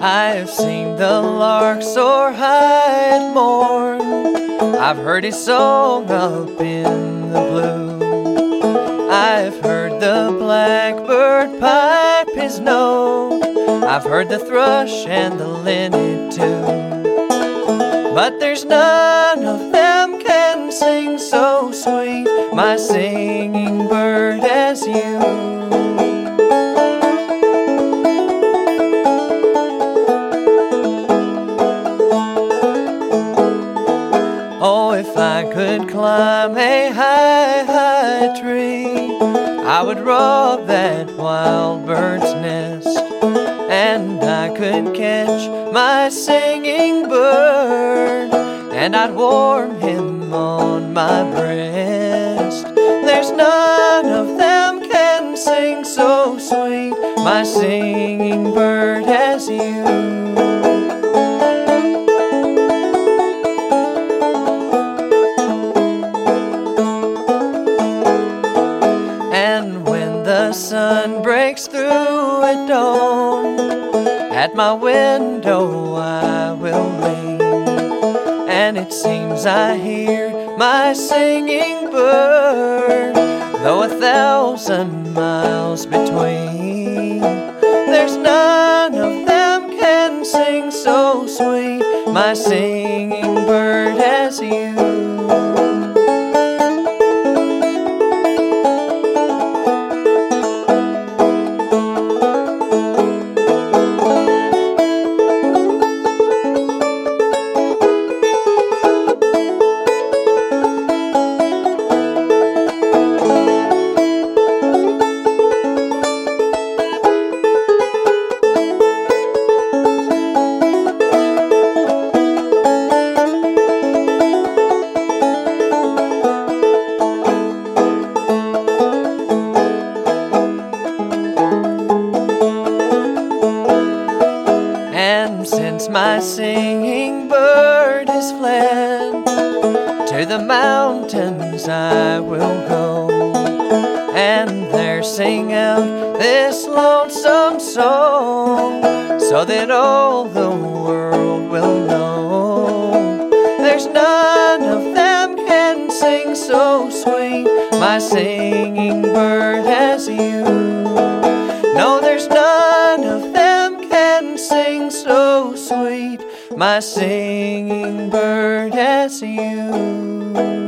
I have seen the lark soar high at morn. I've heard his song up in the blue. I've heard the blackbird pipe his note. I've heard the thrush and the linnet too. But there's none of them can sing so sweet, my singing bird, as you. Oh, if I could climb a high, high tree, I would rob that wild bird's nest, and I could catch my singing bird, and I'd warm him on my breast. There's none of them can sing so sweet, my singing bird, as you. The sun breaks through at dawn. At my window I will lean, and it seems I hear my singing bird, though 1,000 miles between. There's none of them can sing so sweet, my singing bird, as you. And since my singing bird has fled, to the mountains I will go, and there sing out this lonesome song, so that all the world will know. There's none of them can sing so sweet, my singing bird, as you. No, there's none of them can sing so sweet, my singing bird, as you.